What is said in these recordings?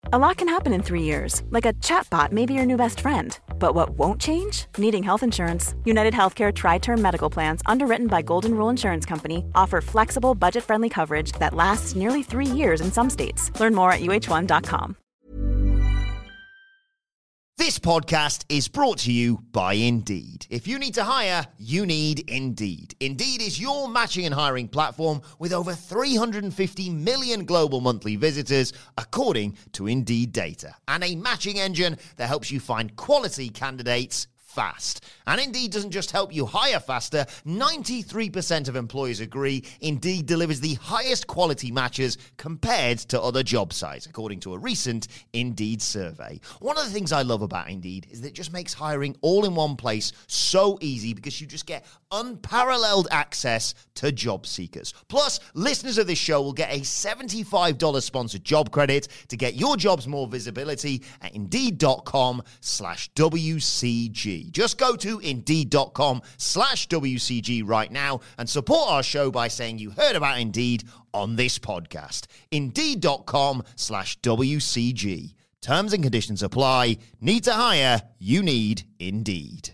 A lot can happen in 3 years, like a chatbot may be your new best friend. But what won't change? Needing health insurance. United Healthcare Tri-Term Medical Plans, underwritten by Golden Rule Insurance Company, offer flexible, budget-friendly coverage that lasts nearly 3 years in some states. Learn more at uh1.com. This podcast is brought to you by Indeed. If you need to hire, you need Indeed. Indeed is your matching and hiring platform with over 350 million global monthly visitors, according to Indeed data, and a matching engine that helps you find quality candidates fast. And Indeed doesn't just help you hire faster. 93% of employers agree Indeed delivers the highest quality matches compared to other job sites, according to a recent Indeed survey. One of the things I love about Indeed is that it just makes hiring all in one place so easy because you just get unparalleled access to job seekers. Plus, listeners of this show will get a $75 sponsored job credit to get your jobs more visibility at Indeed.com/WCG. Just go to Indeed.com/WCG right now and support our show by saying you heard about Indeed on this podcast. Indeed.com/WCG. Terms and conditions apply. Need to hire? You need Indeed.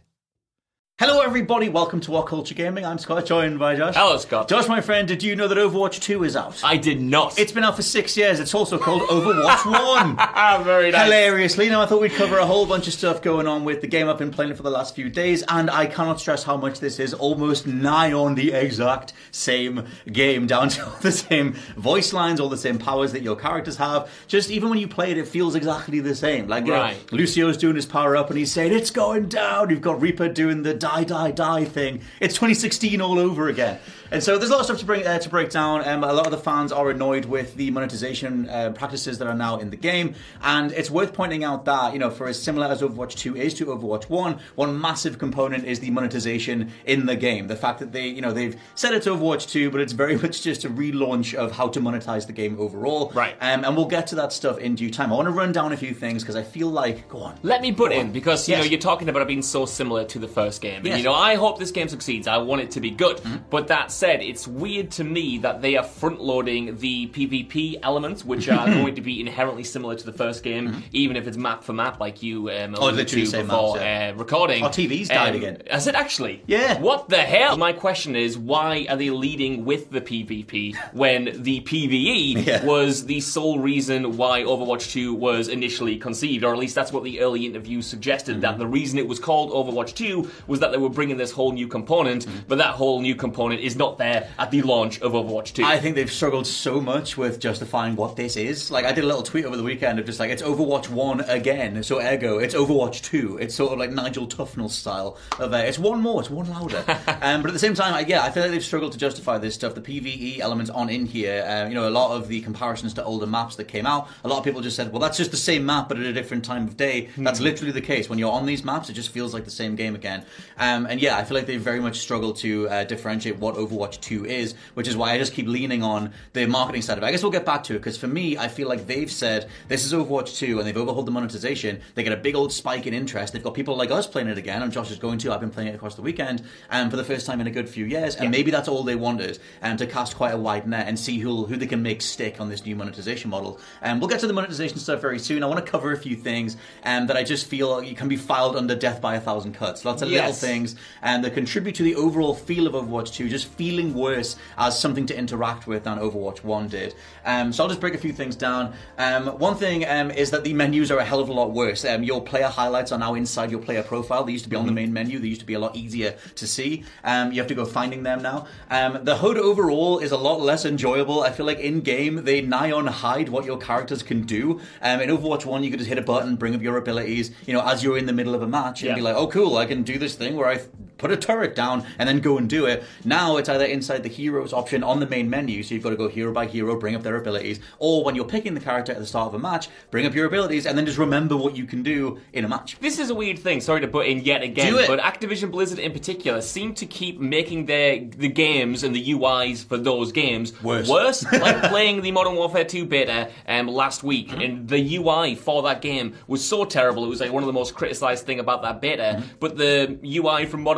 Hello everybody, welcome to What Culture Gaming. I'm Scott, joined by Josh. Hello Scott. Josh, my friend, did you know that Overwatch 2 is out? I did not. It's been out for 6 years. It's also called Overwatch 1. Very nice. Hilariously. Now, I thought we'd cover a whole bunch of stuff going on with the game. I've been playing it for the last few days, and I cannot stress how much this is almost nigh on the exact same game, down to all the same voice lines, all the same powers that your characters have. Just even when you play it, it feels exactly the same. Like, Lucio's doing his power up, and he's saying, "It's going down." You've got Reaper doing the die, die, die thing. It's 2016 all over again. And so there's a lot of stuff to break down. A lot of the fans are annoyed with the monetization practices that are now in the game. And it's worth pointing out that, you know, for as similar as Overwatch 2 is to Overwatch 1, one massive component is the monetization in the game. The fact that they've said it's Overwatch 2, but it's very much just a relaunch of how to monetize the game overall. Right. And we'll get to that stuff in due time. I want to run down a few things because I feel like, go on. Let me put in, because, you know, you're talking about it being so similar to the first game. And, Yes. you know, I hope this game succeeds. I want it to be good. But that said, it's weird to me that they are front-loading the PvP elements, which are going to be inherently similar to the first game, even if it's map for map, like you alluded to before recording. Our TV's died again. Has it actually? Yeah. What the hell? My question is, why are they leading with the PvP when the PvE was the sole reason why Overwatch 2 was initially conceived, or at least that's what the early interviews suggested, that the reason it was called Overwatch 2 was that they were bringing this whole new component, but that whole new component is not there at the launch of Overwatch 2. I think they've struggled so much with justifying what this is. Like, I did a little tweet over the weekend of just like, it's Overwatch 1 again, so ergo, it's Overwatch 2. It's sort of like Nigel Tufnell style of it's one more, it's one louder. But at the same time, I feel like they've struggled to justify this stuff. The PvE elements aren't in here. You know, a lot of the comparisons to older maps that came out, a lot of people just said, well, that's just the same map, but at a different time of day. That's literally the case. When you're on these maps, it just feels like the same game again. And yeah, I feel like they very much struggle to differentiate what Overwatch 2 is, which is why I just keep leaning on the marketing side of it. I guess we'll get back to it, because for me, I feel like they've said, this is Overwatch 2, and they've overhauled the monetization. They get a big old spike in interest. They've got people like us playing it again, and Josh is going to. I've been playing it across the weekend, for the first time in a good few years, and maybe that's all they wanted, to cast quite a wide net and see who they can make stick on this new monetization model. We'll get to the monetization stuff very soon. I want to cover a few things that I just feel you can be filed under death by 1,000 cuts. Lots of little things that contribute to the overall feel of Overwatch 2 just feeling worse as something to interact with than Overwatch 1 did. So I'll just break a few things down. One thing is that the menus are a hell of a lot worse. Your player highlights are now inside your player profile. They used to be on the main menu. They used to be a lot easier to see. You have to go finding them now. The HUD overall is a lot less enjoyable. I feel like in-game, they nigh on hide what your characters can do. In Overwatch 1, you could just hit a button, bring up your abilities, you know, as you're in the middle of a match, and be like, oh, cool, I can do this thing where I put a turret down and then go and do it. Now it's either inside the heroes option on the main menu, so you've got to go hero by hero, bring up their abilities, or when you're picking the character at the start of a match, bring up your abilities and then just remember what you can do in a match. This is a weird thing, sorry to butt in yet again, but Activision Blizzard in particular seem to keep making the games and the UIs for those games worse. Like playing the Modern Warfare 2 beta last week, and the UI for that game was so terrible. It was like one of the most criticized thing about that beta, but the UI from Modern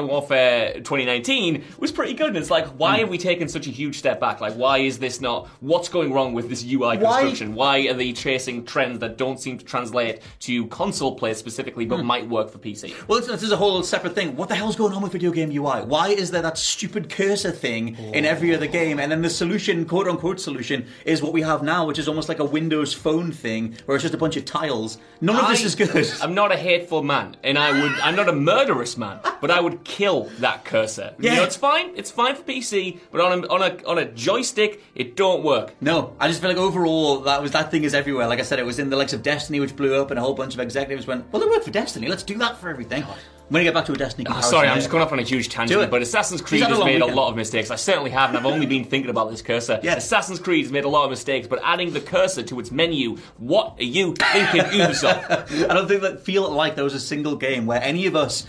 Modern Warfare 2019 was pretty good. And it's like, why have we taken such a huge step back? Like, why is this not... What's going wrong with this UI construction? Why are they chasing trends that don't seem to translate to console play specifically, but might work for PC? Well, this is a whole separate thing. What the hell's going on with video game UI? Why is there that stupid cursor thing in every other game? And then the solution, quote-unquote solution, is what we have now, which is almost like a Windows Phone thing, where it's just a bunch of tiles. None of this is good. I'm not a hateful man, and I'm not a murderous man, but I would kill that cursor. Yeah. You know, it's fine for PC, but on a joystick, it don't work. No, I just feel like overall that thing is everywhere. Like I said, it was in the likes of Destiny, which blew up, and a whole bunch of executives went, well, it worked for Destiny, let's do that for everything. I'm going to get back to a Destiny comparison. Sorry, I'm just going off on a huge tangent, but Assassin's Creed has made a lot of mistakes. I certainly have, and I've only been thinking about this cursor. Yes. Assassin's Creed has made a lot of mistakes, but adding the cursor to its menu, what are you thinking, Ubisoft? I don't think that feel like there was a single game where any of us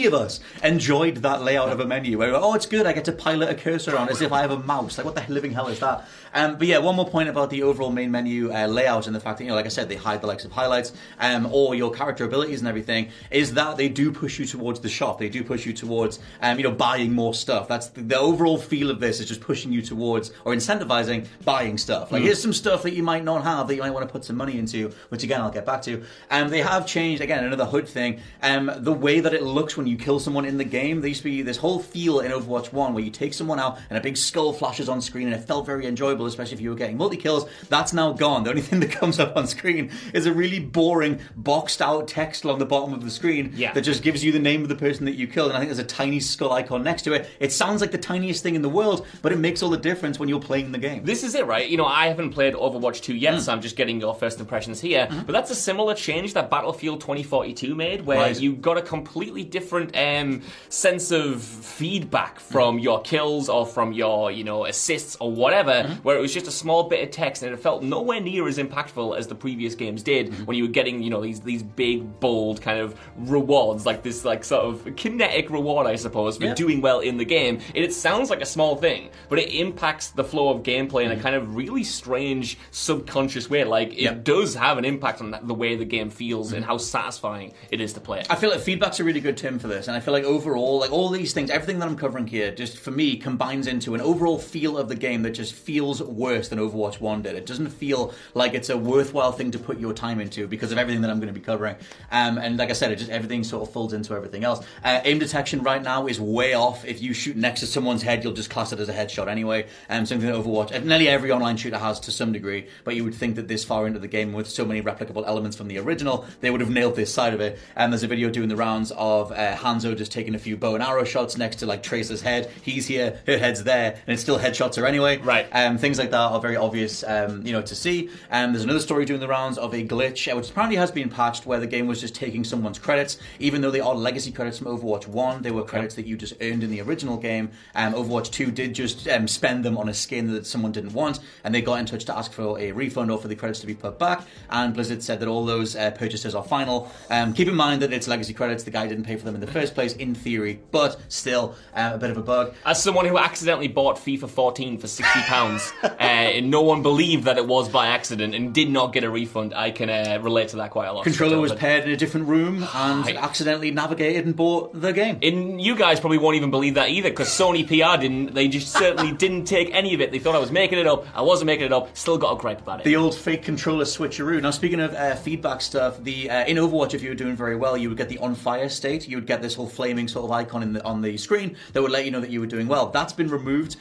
enjoyed that layout of a menu where, oh, it's good, I get to pilot a cursor on as if I have a mouse. Like, what the living hell is that? But yeah, one more point about the overall main menu layout and the fact that, like I said, they hide the likes of highlights or your character abilities and everything, is that they do push you towards the shop. They do push you towards, buying more stuff. That's the overall feel of this, is just pushing you towards, or incentivizing, buying stuff. Like, here's some stuff that you might not have that you might want to put some money into, which again, I'll get back to. They have changed, again, another HUD thing, the way that it looks when you kill someone in the game. There used to be this whole feel in Overwatch 1 where you take someone out and a big skull flashes on screen, and it felt very enjoyable, especially if you were getting multi-kills. That's now gone. The only thing that comes up on screen is a really boring, boxed out text along the bottom of the screen that just gives you the name of the person that you killed, and I think there's a tiny skull icon next to it. It sounds like the tiniest thing in the world, but it makes all the difference when you're playing the game. This is it, right? You know, I haven't played Overwatch 2 yet, so I'm just getting your first impressions here, but that's a similar change that Battlefield 2042 made, where you got a completely different sense of feedback from your kills or from your, assists or whatever, where it was just a small bit of text, and it felt nowhere near as impactful as the previous games did when you were getting, these big, bold kind of rewards, like this sort of kinetic reward, I suppose, for doing well in the game. It sounds like a small thing, but it impacts the flow of gameplay in a kind of really strange, subconscious way. Like, it does have an impact on the way the game feels and how satisfying it is to play. I feel like feedback's a really good term for this, and I feel like overall, like all these things, everything that I'm covering here, just for me, combines into an overall feel of the game that just feels worse than Overwatch 1 did. It doesn't feel like it's a worthwhile thing to put your time into because of everything that I'm going to be covering. And like I said, everything sort of folds into everything else. Aim detection right now is way off. If you shoot next to someone's head, you'll just class it as a headshot anyway. Something that Overwatch, nearly every online shooter has to some degree, but you would think that this far into the game, with so many replicable elements from the original, they would have nailed this side of it. And there's a video doing the rounds of Hanzo just taking a few bow and arrow shots next to like Tracer's head. He's here, her head's there, and it's still headshots her anyway. Right. Things like that are very obvious, to see. There's another story doing the rounds of a glitch, which apparently has been patched, where the game was just taking someone's credits, even though they are legacy credits from Overwatch 1. They were credits that you just earned in the original game. Overwatch 2 did just spend them on a skin that someone didn't want, and they got in touch to ask for a refund or for the credits to be put back, and Blizzard said that all those purchases are final. Keep in mind that it's legacy credits. The guy didn't pay for them in the first place, in theory, but still a bit of a bug. As someone who accidentally bought FIFA 14 for £60, and no one believed that it was by accident and did not get a refund, I can relate to that quite a lot. Controller was paired in a different room and accidentally navigated and bought the game. And you guys probably won't even believe that either, because Sony PR didn't. They just certainly didn't take any of it. They thought I was making it up. I wasn't making it up. Still got a gripe about it. The old fake controller switcheroo. Now, speaking of feedback stuff, in Overwatch, if you were doing very well, you would get the on fire state. You would get this whole flaming sort of icon on the screen that would let you know that you were doing well. That's been removed.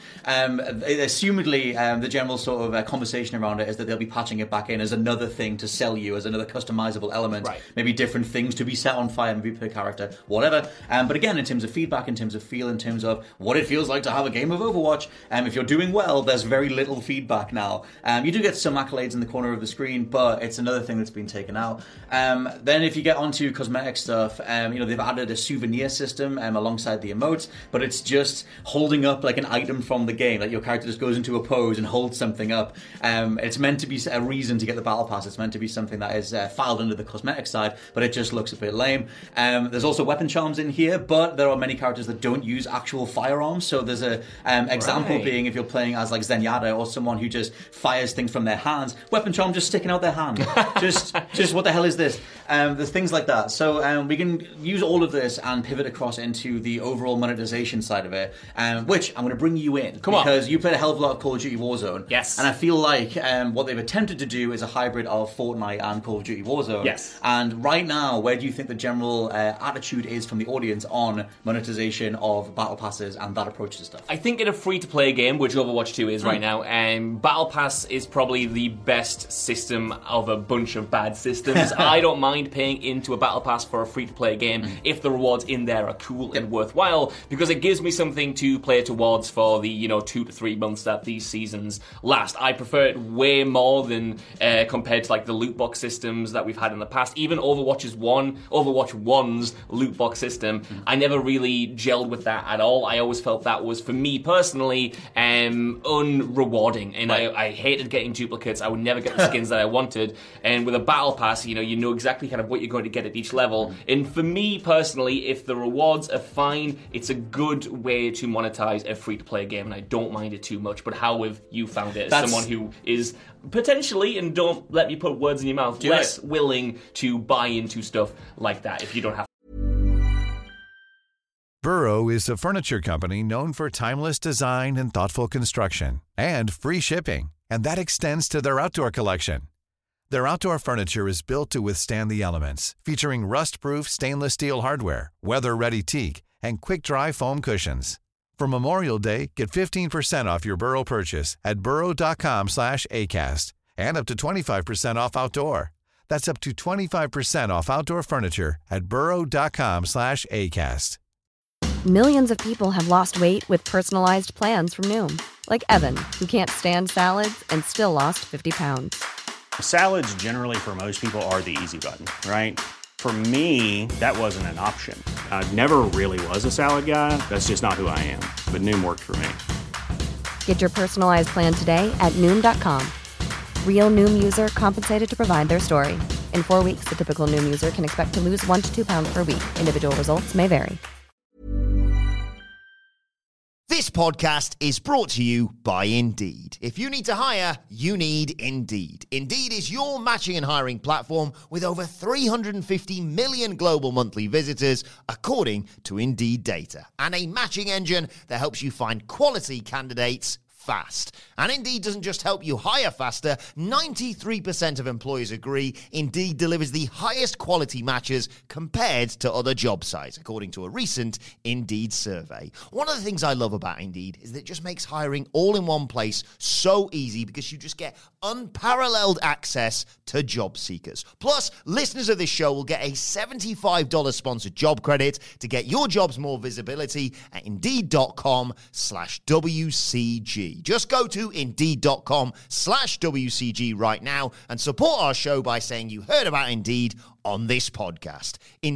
Assumedly, the general sort of conversation around it is that they'll be patching it back in as another thing to sell you, as another customizable element. Right. Maybe different things to be set on fire, maybe per character, whatever. But again, in terms of feedback, in terms of feel, in terms of what it feels like to have a game of Overwatch, if you're doing well, there's very little feedback now. You do get some accolades in the corner of the screen, but it's another thing that's been taken out. Then if you get onto cosmetic stuff, they've added a souvenir system alongside the emotes, but it's just holding up like an item from the game. Like your character just goes into a pose and holds something up. It's meant to be a reason to get the battle pass. It's meant to be something that is filed under the cosmetic side, but it just looks a bit lame. There's There's also weapon charms in here, but there are many characters that don't use actual firearms. So there's a example being if you're playing as like Zenyatta or someone who just fires things from their hands, weapon charm just sticking out their hand. just what the hell is this? There's things like that. So we can use all of this and pivot across into the overall monetization side of it, which I'm going to bring you in. Because you played a hell of a lot of Call of Duty Warzone. Yes. And I feel like what they've attempted to do is a hybrid of Fortnite and Call of Duty Warzone. Yes. And right now, where do you think the general attitude is from the audience on monetization of battle passes and that approach to stuff? I think in a free-to-play game, which Overwatch 2 is right now, Battle Pass is probably the best system of a bunch of bad systems. I don't mind paying into a Battle Pass for a free-to-play game if the rewards in there are cool and worthwhile, because it gives me something to play towards for the 2 to 3 months that these seasons last. I prefer it way more than compared to like the loot box systems that we've had in the past. Even Overwatch 1's loot box system, I never really gelled with that at all. I always felt that was, for me personally, unrewarding, and I hated getting duplicates. I would never get the skins that I wanted. And with a battle pass, you know exactly kind of what you're going to get at each level. And for me personally, if the rewards are fine, it's a good way to monetize a free-to-play game, and I don't mind it too much. But how have you found it as someone who is potentially, and don't let me put words in your mouth, less willing to buy into stuff like that if you don't have to? Burrow is a furniture company known for timeless design and thoughtful construction, and free shipping, and that extends to their outdoor collection. Their outdoor furniture is built to withstand the elements, featuring rust-proof stainless steel hardware, weather-ready teak, and quick-dry foam cushions. For Memorial Day, get 15% off your Burrow purchase at burrow.com/ACAST and up to 25% off outdoor. That's up to 25% off outdoor furniture at burrow.com/ACAST. Millions of people have lost weight with personalized plans from Noom. Like Evan, who can't stand salads and still lost 50 pounds. Salads generally for most people are the easy button, right? For me, that wasn't an option. I never really was a salad guy. That's just not who I am. But Noom worked for me. Get your personalized plan today at Noom.com. Real Noom user compensated to provide their story. In 4 weeks, the typical Noom user can expect to lose 1 to 2 pounds per week. Individual results may vary. This podcast is brought to you by Indeed. If you need to hire, you need Indeed. Indeed is your matching and hiring platform with over 350 million global monthly visitors, according to Indeed data, and a matching engine that helps you find quality candidates fast. And Indeed doesn't just help you hire faster. 93% of employers agree Indeed delivers the highest quality matches compared to other job sites, according to a recent Indeed survey. One of the things I love about Indeed is that it just makes hiring all in one place so easy, because you just get unparalleled access to job seekers. Plus, listeners of this show will get a $75 sponsored job credit to get your jobs more visibility at Indeed.com/WCG. Just go to Indeed.com/WCG right now and support our show by saying you heard about Indeed on this podcast.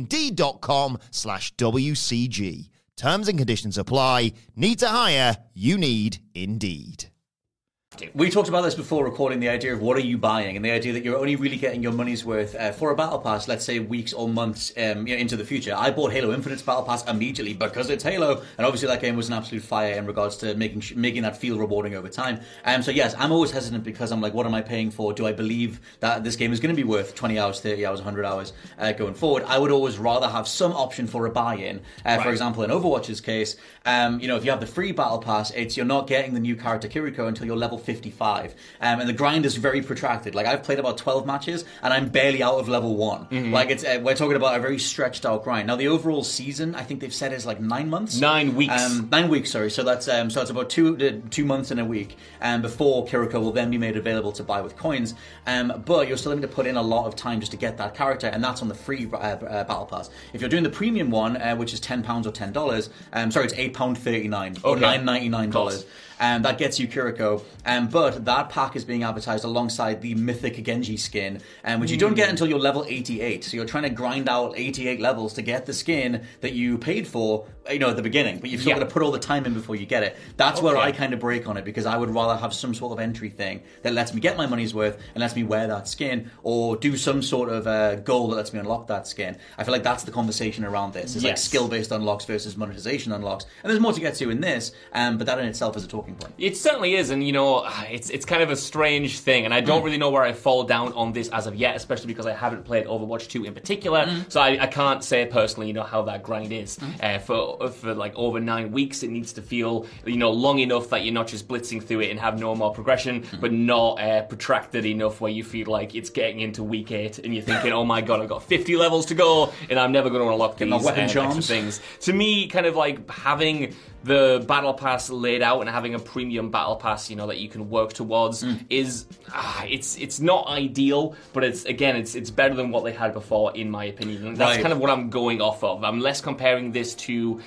Indeed.com/WCG. Terms and conditions apply. Need to hire? You need Indeed. We talked about this before recording, the idea of what are you buying, and the idea that you're only really getting your money's worth for a battle pass, let's say weeks or months into the future. I bought Halo Infinite's battle pass immediately because it's Halo, and obviously that game was an absolute fire in regards to making that feel rewarding over time. So yes, I'm always hesitant because I'm like, what am I paying for? Do I believe that this game is going to be worth 20 hours, 30 hours, 100 hours going forward? I would always rather have some option for a buy-in. For example, in Overwatch's case, if you have the free battle pass, you're not getting the new character Kiriko until you're level 55. And the grind is very protracted. Like, I've played about 12 matches and I'm barely out of level 1. Mm-hmm. Like, we're talking about a very stretched out grind. Now, the overall season, I think they've said, is like 9 months. 9 weeks. 9 weeks, sorry. So that's about 2 months and a week before Kiriko will then be made available to buy with coins. But you're still having to put in a lot of time just to get that character, and that's on the free battle pass. If you're doing the premium one, which is £10 or $10, it's £8.39 or $9.99. That gets you Kiriko, but that pack is being advertised alongside the Mythic Genji skin, which you don't get until you're level 88. So you're trying to grind out 88 levels to get the skin that you paid for, at the beginning, but you've still got to put all the time in before you get it. That's where I kind of break on it, because I would rather have some sort of entry thing that lets me get my money's worth and lets me wear that skin, or do some sort of goal that lets me unlock that skin. I feel like that's the conversation around this. It's like skill-based unlocks versus monetization unlocks, and there's more to get to in this, but that in itself is a talking point. It certainly is, and it's kind of a strange thing, and I don't really know where I fall down on this as of yet, especially because I haven't played Overwatch 2 in particular, so I can't say personally, how that grind is. For like over 9 weeks, it needs to feel, long enough that you're not just blitzing through it and have no more progression, but not protracted enough where you feel like it's getting into week 8 and you're thinking, oh my god, I've got 50 levels to go and I'm never going to unlock these extra things. To me, kind of like having the battle pass laid out and having a premium battle pass, that you can work towards is it's not ideal, but it's better than what they had before, in my opinion. And that's kind of what I'm going off of. I'm less comparing this to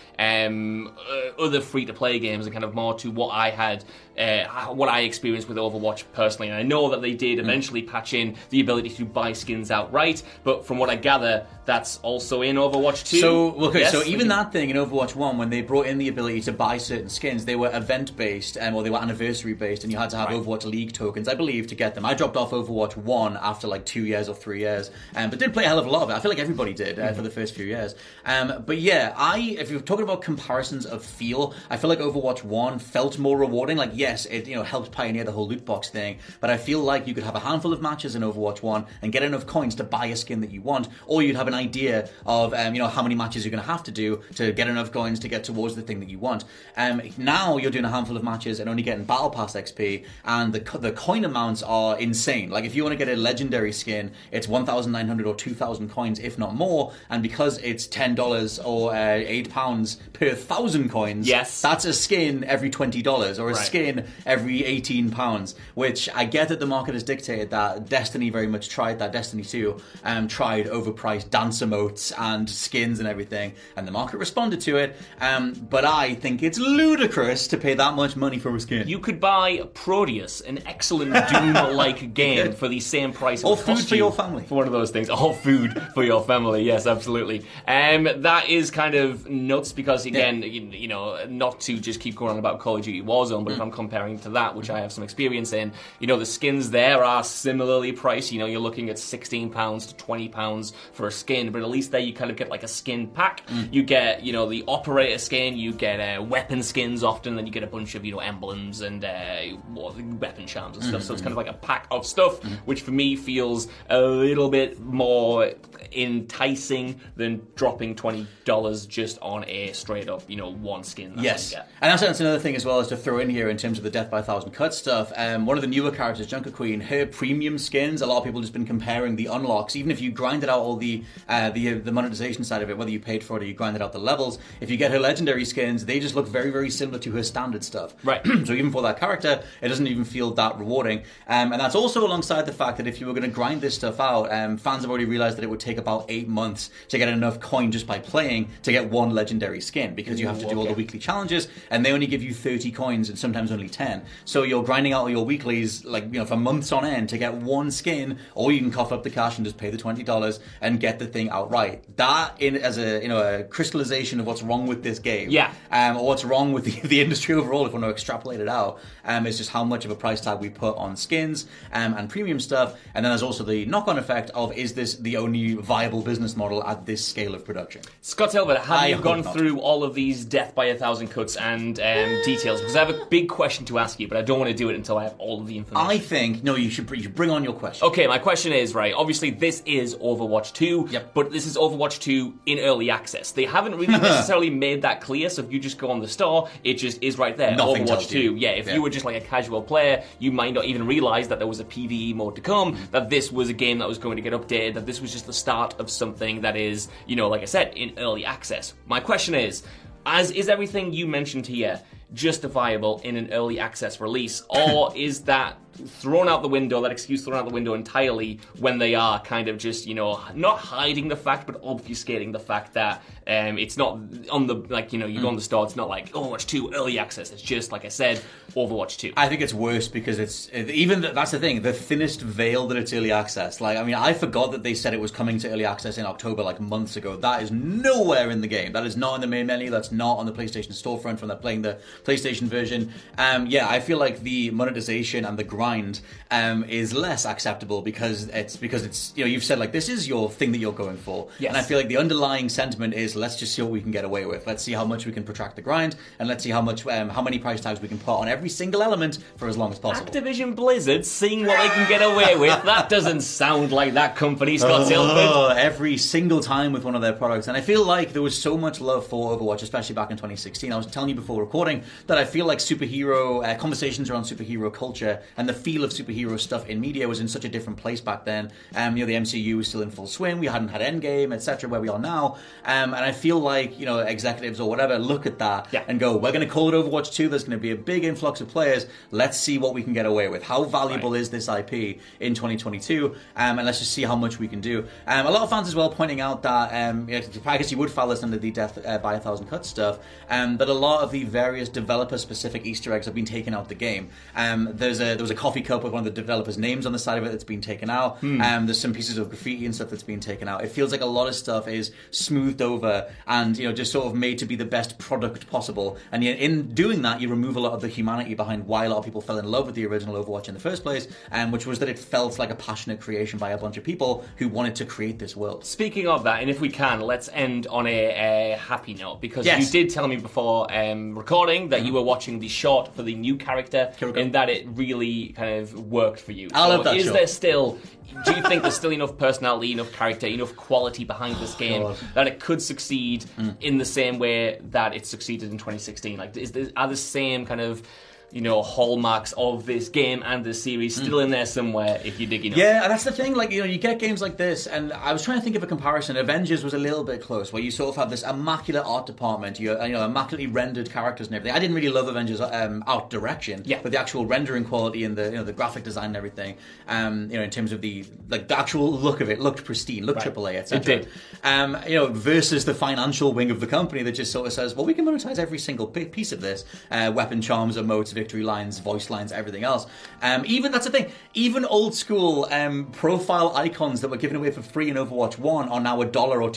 other free-to-play games and kind of more to what I had, what I experienced with Overwatch personally. And I know that they did eventually patch in the ability to buy skins outright, but from what I gather, that's also in Overwatch 2. So even that thing in Overwatch 1, when they brought in the ability to buy certain skins, they were event-based, or they were anniversary-based, and you had to have Overwatch League tokens, I believe, to get them. I dropped off Overwatch 1 after like 2 years or 3 years, but did play a hell of a lot of it. I feel like everybody did for the first few years. But yeah, if you're talking about comparisons of feel, I feel like Overwatch 1 felt more rewarding. Like, yes, it helped pioneer the whole loot box thing, but I feel like you could have a handful of matches in Overwatch 1 and get enough coins to buy a skin that you want, or you'd have an idea of how many matches you're going to have to do to get enough coins to get towards the thing that you want. Now you're doing a handful of matches and only getting Battle Pass XP, and the coin amounts are insane. Like, if you want to get a legendary skin, it's 1,900 or 2,000 coins, if not more, and because it's $10 or £8 per 1,000 coins, that's a skin every $20, or a skin every £18, which I get that the market has dictated that. Destiny very much tried that. Destiny 2 tried overpriced dance emotes and skins and everything, and the market responded to it, but I think it's ludicrous to pay that much money for a skin. You could buy Proteus, an excellent Doom-like game, for the same price. Or food for your family. For one of those things. Or food for your family, yes, absolutely. That is kind of nuts because, again, not to just keep going on about Call of Duty Warzone, but if I'm comparing to that, which I have some experience in, the skins there are similarly priced. You're looking at £16 to £20 for a skin, but at least there you kind of get like a skin pack. You get, the operator skin, you get weapon skins often, then you get a bunch of, emblems and weapon charms and stuff. So it's kind of like a pack of stuff, which for me feels a little bit more enticing than dropping $20 just on a straight up, one skin. Yes, and that's another thing as well as to throw in here in terms of the Death by 1,000 Cuts stuff. One of the newer characters, Junker Queen, her premium skins, a lot of people just been comparing the unlocks. Even if you grinded out all the monetization side of it, whether you paid for it or you grinded out the levels, if you get her legendary skins, they just look very, very similar to her standard stuff. Right. So even for that character, it doesn't even feel that rewarding. And that's also alongside the fact that if you were going to grind this stuff out, fans have already realized that it would take about 8 months to get enough coin just by playing to get one legendary skin, because you have to do all the weekly challenges, and they only give you 30 coins and sometimes only 10. So you're grinding out all your weeklies for months on end to get one skin, or you can cough up the cash and just pay the $20 and get the thing outright. That as a crystallization of what's wrong with this game, or what's wrong with the industry overall, if we want to extrapolate it out, is just how much of a price tag we put on skins and premium stuff. And then there's also the knock-on effect of, is this the only viable business model at this scale of production? Scott Hilbert, have you gone through all of these Death by 1,000 Cuts and details? Because I have a big question to ask you, but I don't want to do it until I have all of the information. I think, no, you should bring on your question. Okay, my question is, obviously this is Overwatch 2, but this is Overwatch 2 in early access. They haven't really necessarily made that clear, so if you just go on the store, it just is right there. Nothing Overwatch 2. If you were just like a casual player, you might not even realize that there was a PvE mode to come, that this was a game that was going to get updated, that this was just the start of something that is, like I said, in early access. My question is everything you mentioned here justifiable in an early access release, or is that thrown out the window, that excuse thrown out the window entirely when they are kind of just, not hiding the fact, but obfuscating the fact that it's not on the, you go on the store, it's not like Overwatch 2 early access. It's just, like I said, Overwatch 2. I think it's worse because it's, that's the thing, the thinnest veil that it's early access. I forgot that they said it was coming to early access in October, months ago. That is nowhere in the game. That is not in the main menu. That's not on the PlayStation storefront from playing the PlayStation version. I feel like the monetization and the grind is less acceptable because it's you've said this is your thing that you're going for. Yes. And I feel like the underlying sentiment is let's just see what we can get away with. Let's see how much we can protract the grind, and let's see how many price tags we can put on every single element for as long as possible. Activision Blizzard seeing what they can get away with. That doesn't sound like that company, Scott Silverwood. Every single time with one of their products. And I feel like there was so much love for Overwatch, especially back in 2016. I was telling you before recording that I feel like superhero conversations around superhero culture and the feel of superhero stuff in media was in such a different place back then. The MCU was still in full swing. We hadn't had Endgame, etc., where we are now. And I feel like, executives or whatever look at that and go, we're going to call it Overwatch 2. There's going to be a big influx of players. Let's see what we can get away with. How valuable is this IP in 2022? And let's just see how much we can do. A lot of fans as well pointing out that, I guess you would file this under the Death by 1,000 Cuts stuff, that a lot of the various developer-specific Easter eggs have been taken out of the game. There was a coffee cup with one of the developers' names on the side of it that's been taken out. There's some pieces of graffiti and stuff that's been taken out. It feels like a lot of stuff is smoothed over and just sort of made to be the best product possible. And in doing that, you remove a lot of the humanity behind why a lot of people fell in love with the original Overwatch in the first place, which was that it felt like a passionate creation by a bunch of people who wanted to create this world. Speaking of that, and if we can, let's end on a happy note, because you did tell me before recording that you were watching the short for the new character and that it really kind of worked for you. I love that short. Do you think there's still enough personality, enough character, enough quality behind this game that it could succeed in the same way that it succeeded in 2016? Are the same kind of hallmarks of this game and this series still in there somewhere if you dig enough? Yeah, and that's the thing, you get games like this, and I was trying to think of a comparison. Avengers was a little bit close, where you sort of have this immaculate art department, immaculately rendered characters and everything. I didn't really love Avengers art direction, but the actual rendering quality and the graphic design and everything, in terms of the actual look of it, looked pristine, looked AAA, etc. It did. Versus the financial wing of the company that just sort of says, well, we can monetize every single piece of this, weapon charms, emotes, victory lines, voice lines, everything else. That's the thing. Even old school profile icons that were given away for free in Overwatch 1 are now $1 or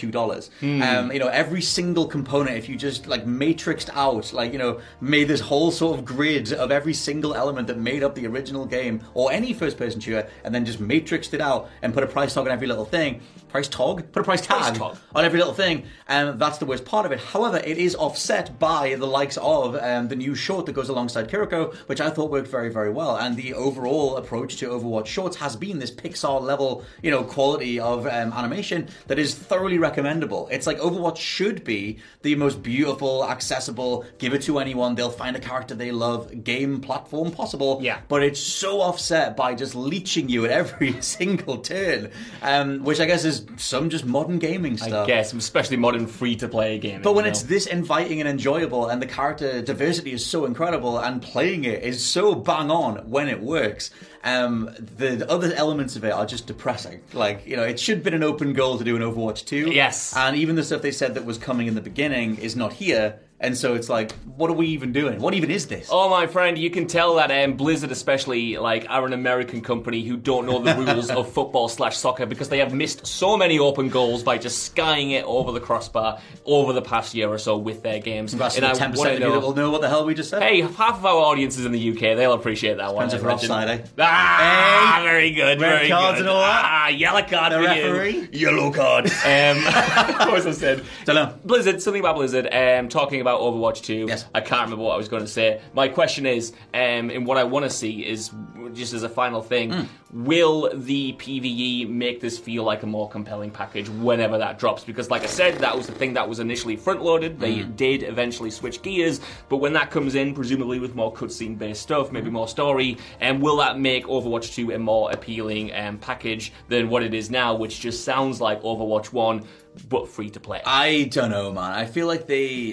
$2. Every single component, if you just matrixed out, made this whole sort of grid of every single element that made up the original game or any first-person shooter, and then just matrixed it out and put a price tag on every little thing. Put a price tag on every little thing. That's the worst part of it. However, it is offset by the likes of the new short that goes alongside Kiriko, which I thought worked very, very well. And the overall approach to Overwatch shorts has been this Pixar level, quality of animation that is thoroughly recommendable. It's like Overwatch should be the most beautiful, accessible, give it to anyone, they'll find a character they love, game platform possible. Yeah. But it's so offset by just leeching you at every single turn, which I guess is some just modern gaming stuff. I guess, especially modern free-to-play gaming. But when it's this inviting and enjoyable, and the character diversity is so incredible, and playing it is so bang on when it works, the other elements of it are just depressing. It should have been an open goal to do an Overwatch 2. Yes. And even the stuff they said that was coming in the beginning is not here. And so it's what are we even doing? What even is this? Oh, my friend, you can tell that Blizzard especially are an American company who don't know the rules of football/soccer because they have missed so many open goals by just skying it over the crossbar over the past year or so with their games. And 10% of you that will know what the hell we just said. Hey, half of our audience is in the UK. They'll appreciate that one. Depends if we're offside, eh? Hey, very good. Red cards and all that. Yellow card the for referee. You. Yellow card. Of course I said. Don't know. Blizzard, something about Blizzard, talking about Overwatch 2. Yes. I can't remember what I was going to say. My question is, and what I want to see is, just as a final thing, will the PvE make this feel like a more compelling package whenever that drops? Because like I said, that was the thing that was initially front-loaded. They did eventually switch gears, but when that comes in, presumably with more cutscene-based stuff, maybe more story, and will that make Overwatch 2 a more appealing package than what it is now, which just sounds like Overwatch 1, but free to play? I don't know, man. I feel like I know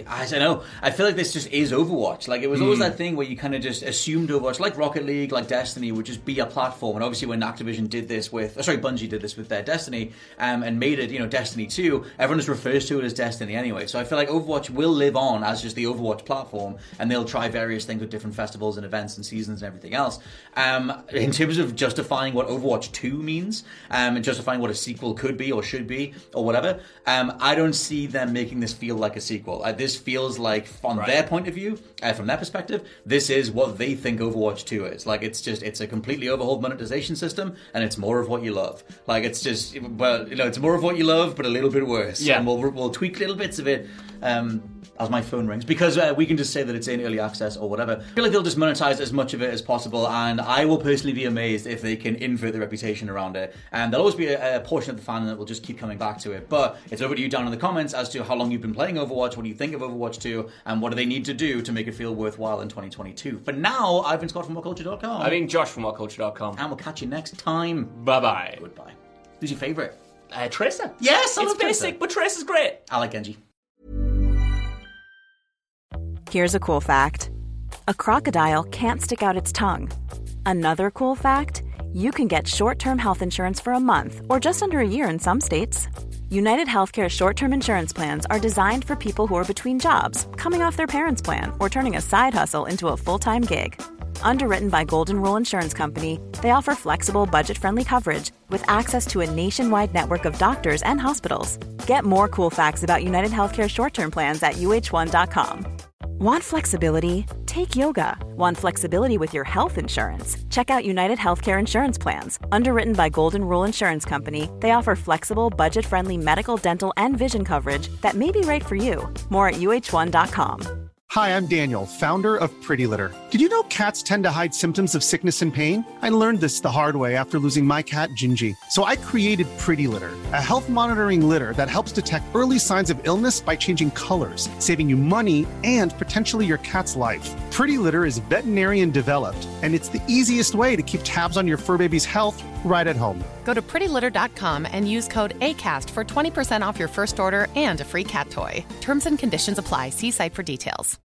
know. I feel like this just is Overwatch. Like, it was always that thing where you kind of just assumed Overwatch, like Rocket League, like Destiny, would just be a platform. And obviously when Activision did this Bungie did this with their Destiny, and made it, Destiny 2, everyone just refers to it as Destiny anyway. So I feel like Overwatch will live on as just the Overwatch platform, and they'll try various things with different festivals and events and seasons and everything else. In terms of justifying what Overwatch 2 means, and justifying what a sequel could be or should be or whatever, I don't see them making this feel like a sequel. This feels like, from their point of view, from their perspective, this is what they think Overwatch 2 is. Like, it's a completely overhauled monetization system, and it's more of what you love. Like, it's just, it's more of what you love, but a little bit worse. Yeah. And we'll tweak little bits of it as my phone rings, because we can just say that it's in early access or whatever. I feel like they'll just monetize as much of it as possible, and I will personally be amazed if they can invert the reputation around it. And there'll always be a portion of the fan that will just keep coming back to it. But it's over to you down in the comments as to how long you've been playing Overwatch, what do you think of Overwatch 2, and what do they need to do to make it feel worthwhile in 2022. For now, I've been Scott from WhatCulture.com. I've been Josh from WhatCulture.com. And we'll catch you next time. Bye-bye. Goodbye. Who's your favourite? Tracer. Yes, I It's love Tracer. basic, but Tracer's great. I like Genji. Here's a cool fact. A crocodile can't stick out its tongue. Another cool fact, you can get short-term health insurance for a month or just under a year in some states. United Healthcare short-term insurance plans are designed for people who are between jobs, coming off their parents' plan, or turning a side hustle into a full-time gig. Underwritten by Golden Rule Insurance Company, they offer flexible, budget-friendly coverage with access to a nationwide network of doctors and hospitals. Get more cool facts about United Healthcare short-term plans at uh1.com. Want flexibility? Take yoga. Want flexibility with your health insurance? Check out United Healthcare Insurance Plans. Underwritten by Golden Rule Insurance Company, they offer flexible, budget-friendly medical, dental, and vision coverage that may be right for you. More at uh1.com. Hi, I'm Daniel, founder of Pretty Litter. Did you know cats tend to hide symptoms of sickness and pain? I learned this the hard way after losing my cat, Gingy. So I created Pretty Litter, a health monitoring litter that helps detect early signs of illness by changing colors, saving you money and potentially your cat's life. Pretty Litter is veterinarian developed, and it's the easiest way to keep tabs on your fur baby's health right at home. Go to prettylitter.com and use code ACAST for 20% off your first order and a free cat toy. Terms and conditions apply. See site for details.